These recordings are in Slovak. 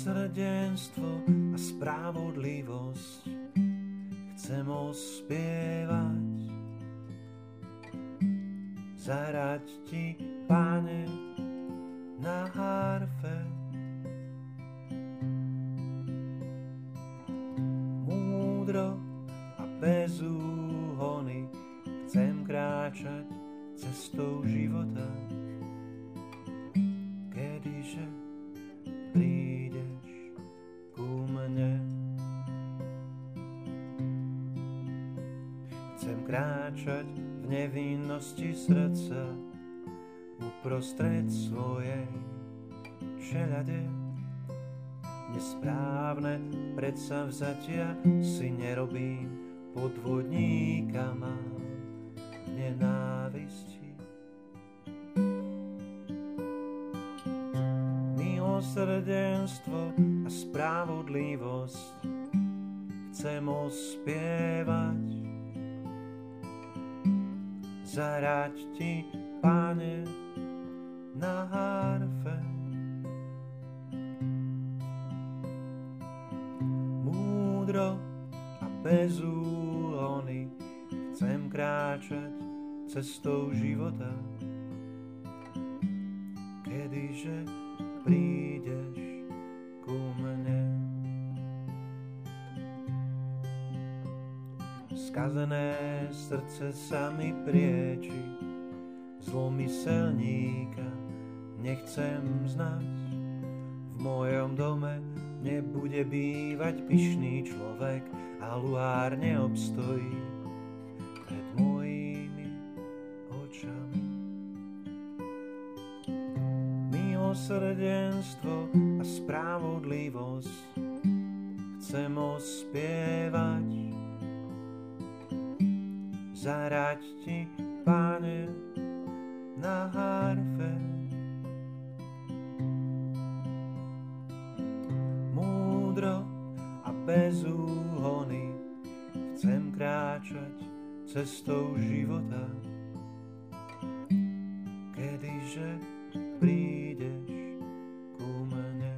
Milosrdenstvo a spravodlivosť chcem ospievať. Zahrať ti, Pane, na harfe. Múdro a bez úhony chcem kráčať cestou života. Kedyže prídeš ku mne. Chcem kráčať v nevinnosti srdca uprostred svojej čeľade. Nesprávne predsavzatia si nerobím, podvodníka mám v nenávisti. Milosrdenstvo a spravodlivosť chcem ospievať. Zahrať ti, Pane, na harfe. Múdro a bez úhony chcem kráčať cestou života. Kedyže prídeš ku mne. Skazené srdce sa mi prieči, zlomyselníka nechcem znať. V mojom dome nebude bývať pyšný človek a luhár neobstojí pred mojimi očami. Milosrdenstvo a spravodlivosť chcem ospievať. Zahrať ti, Pane, na harfe. Múdro a bez úhony chcem kráčať cestou života. Kedyže prídeš ku mne.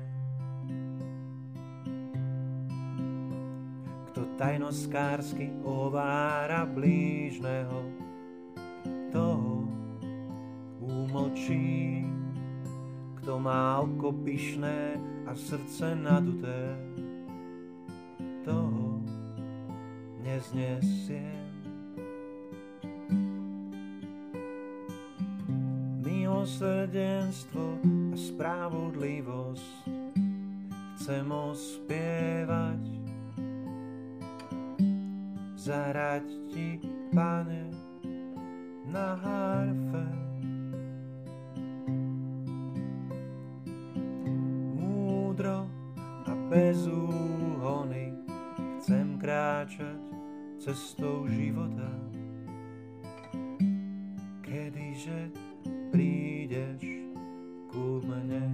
Kto tajnoskársky ovára blížneho, toho umlčí. Kto má oko pyšné a srdce naduté, toho neznesiem. Milosrdenstvo a spravodlivosť chcem ospievať. Zahrať ti, Pane, na harfe. Múdro a bez úhony chcem kráčať cestou života. Kedyže prídeš ku mne.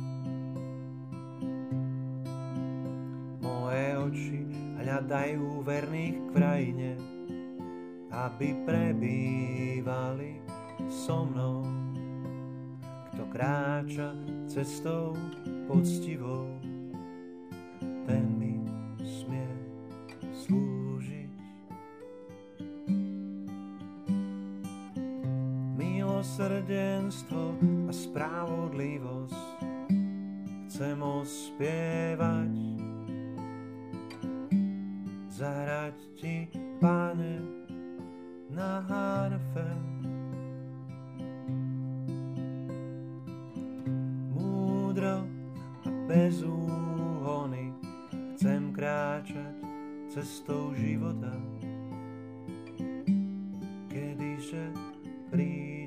Moje oči hľadajú verných v krajine, aby prebývali so mnou. Kto kráča cestou poctivou, ten mi smie slúžiť. Milosrdenstvo a spravodlivosť chcem ospievať. Zahrať ti, Pane, na harfe. Múdro a bez úhony chcem kráčať cestou života. Kedyže prídeš